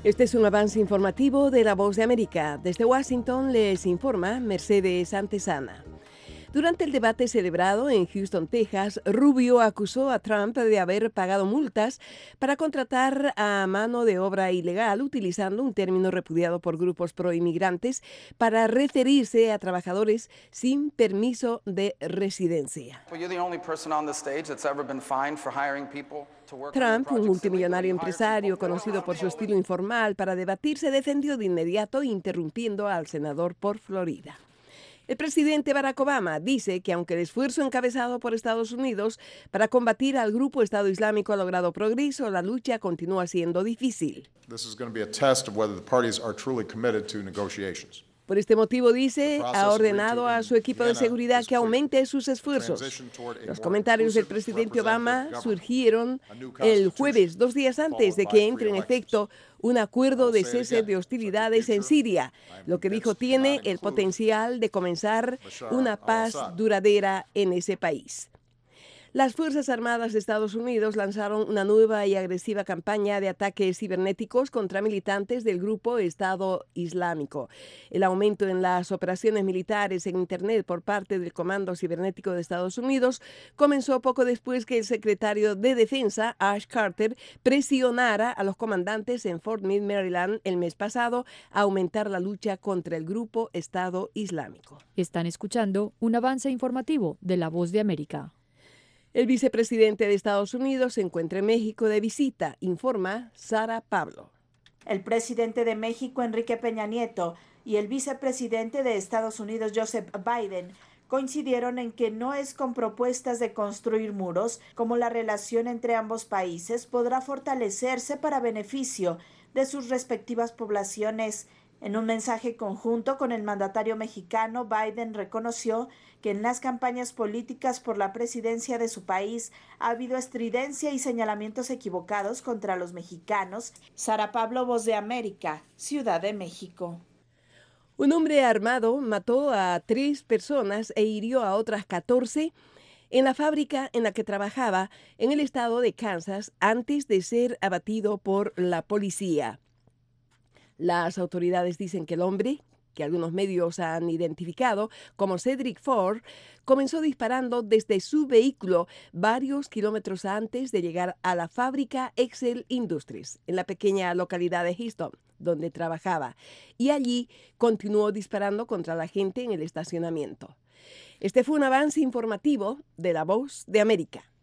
Este es un avance informativo de La Voz de América. Desde Washington les informa Mercedes Antesana. Durante el debate celebrado en Houston, Texas, Rubio acusó a Trump de haber pagado multas para contratar a mano de obra ilegal, utilizando un término repudiado por grupos proinmigrantes para referirse a trabajadores sin permiso de residencia. Trump, un multimillonario empresario conocido por su estilo informal para debatir, se defendió de inmediato, interrumpiendo al senador por Florida. El presidente Barack Obama dice que aunque el esfuerzo encabezado por Estados Unidos para combatir al grupo Estado Islámico ha logrado progreso, la lucha continúa siendo difícil. Por este motivo, dice, ha ordenado a su equipo de seguridad que aumente sus esfuerzos. Los comentarios del presidente Obama surgieron el jueves, 2 días antes de que entre en efecto un acuerdo de cese de hostilidades en Siria, lo que dijo tiene el potencial de comenzar una paz duradera en ese país. Las Fuerzas Armadas de Estados Unidos lanzaron una nueva y agresiva campaña de ataques cibernéticos contra militantes del grupo Estado Islámico. El aumento en las operaciones militares en Internet por parte del Comando Cibernético de Estados Unidos comenzó poco después que el secretario de Defensa, Ash Carter, presionara a los comandantes en Fort Meade, Maryland, el mes pasado a aumentar la lucha contra el grupo Estado Islámico. Están escuchando un avance informativo de La Voz de América. El vicepresidente de Estados Unidos se encuentra en México de visita, informa Sara Pablo. El presidente de México, Enrique Peña Nieto, y el vicepresidente de Estados Unidos, Joseph Biden, coincidieron en que no es con propuestas de construir muros como la relación entre ambos países podrá fortalecerse para beneficio de sus respectivas poblaciones. En un mensaje conjunto con el mandatario mexicano, Biden reconoció que en las campañas políticas por la presidencia de su país ha habido estridencia y señalamientos equivocados contra los mexicanos. Sara Pablo, Voz de América, Ciudad de México. Un hombre armado mató a 3 personas e hirió a otras 14 en la fábrica en la que trabajaba en el estado de Kansas antes de ser abatido por la policía. Las autoridades dicen que el hombre, que algunos medios han identificado como Cedric Ford, comenzó disparando desde su vehículo varios kilómetros antes de llegar a la fábrica Excel Industries, en la pequeña localidad de Houston, donde trabajaba, y allí continuó disparando contra la gente en el estacionamiento. Este fue un avance informativo de La Voz de América.